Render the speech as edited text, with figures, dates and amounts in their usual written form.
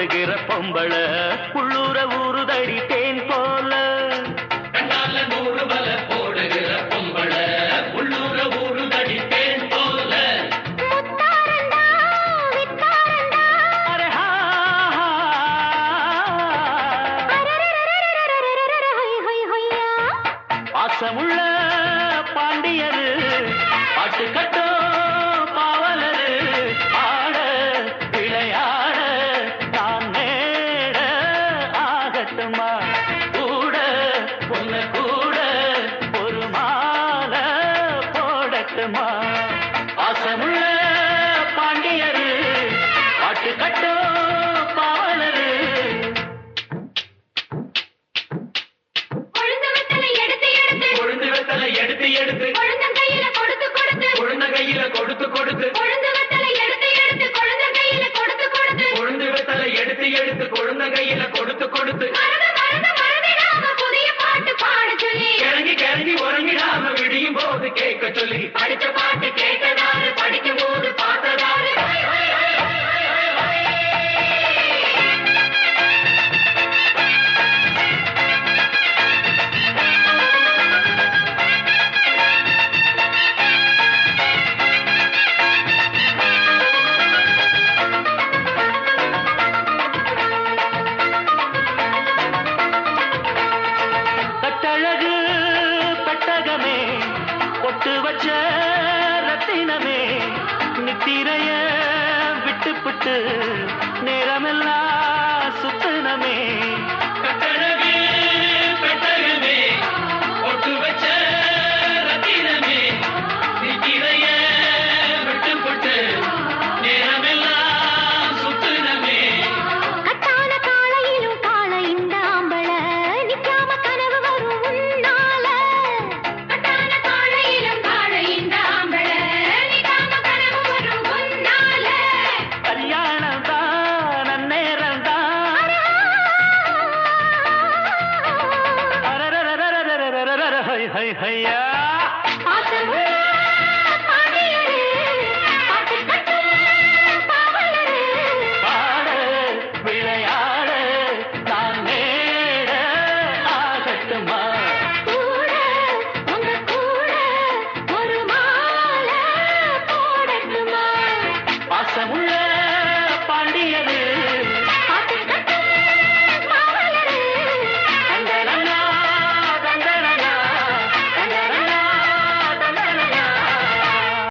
போடுகிற பொம்பள உள்ளூர ஊறுதடி தேன் போல கண்ணால 100 வலை போடுகிற பொம்பள உள்ளூர ஊறுதடி தேன் போல அரே ஹா, ஹா. பாசமுள்ள பாண்டியரு பாட்டு கட்டோ பாவலரு ஆட விளையாட நான் மேட ஆகட்டுமா கூட பொண்ணு கூட ஒரு மாலை போடட்டுமா பாசமுள்ள பாண்டியரு பாட்டு கட்டோ பாவலரு கொழுந்து வெத்தலை எடுத்து எடுத்து கையில கொடுத்து கொடுத்து குழந்தை கையில கொடுத்து கொடுத்து கொழுந்து வெத்தலை எடுத்து கொழுந்த கையில கொடுத்து கொடுத்து கொழுந்து வெத்தலை எடுத்து எடுத்து குழந்தை கையில கொடுத்து கொடுத்து மறந்திடாம புதிய பாட்டு பாட சொல்லி கிறங்கி கிறங்கி உறங்கிடாம விடியும் போது கேட்க சொல்லி படிச்ச பாட்டு கேட்டதாரு படிக்கும் போது பார்த்ததாரு கட்டழகு பெட்டகமே பொட்டு வச்ச ரத்தினமே நித்திரைய விட்டு புட்டு நேரமெல்லாம் சுத்தினமே